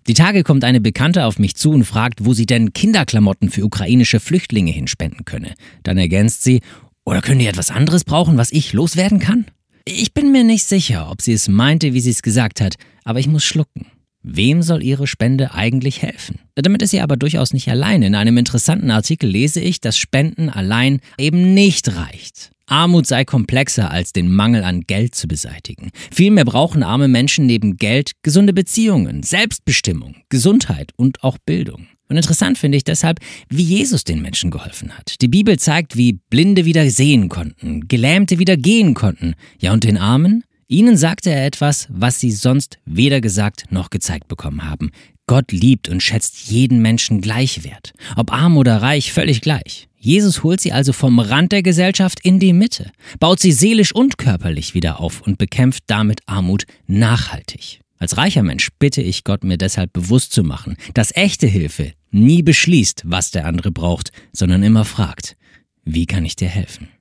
Die Tage kommt eine Bekannte auf mich zu und fragt, wo sie denn Kinderklamotten für ukrainische Flüchtlinge hinspenden könne. Dann ergänzt sie, oder können die etwas anderes brauchen, was ich loswerden kann? Ich bin mir nicht sicher, ob sie es meinte, wie sie es gesagt hat, aber ich muss schlucken. Wem soll ihre Spende eigentlich helfen? Damit ist sie aber durchaus nicht allein. In einem interessanten Artikel lese ich, dass Spenden allein eben nicht reicht. Armut sei komplexer, als den Mangel an Geld zu beseitigen. Vielmehr brauchen arme Menschen neben Geld gesunde Beziehungen, Selbstbestimmung, Gesundheit und auch Bildung. Und interessant finde ich deshalb, wie Jesus den Menschen geholfen hat. Die Bibel zeigt, wie Blinde wieder sehen konnten, Gelähmte wieder gehen konnten. Ja, und den Armen? Ihnen sagte er etwas, was sie sonst weder gesagt noch gezeigt bekommen haben. Gott liebt und schätzt jeden Menschen gleich wert. Ob arm oder reich, völlig gleich. Jesus holt sie also vom Rand der Gesellschaft in die Mitte, baut sie seelisch und körperlich wieder auf und bekämpft damit Armut nachhaltig. Als reicher Mensch bitte ich Gott, mir deshalb bewusst zu machen, dass echte Hilfe nie beschließt, was der andere braucht, sondern immer fragt, wie kann ich dir helfen?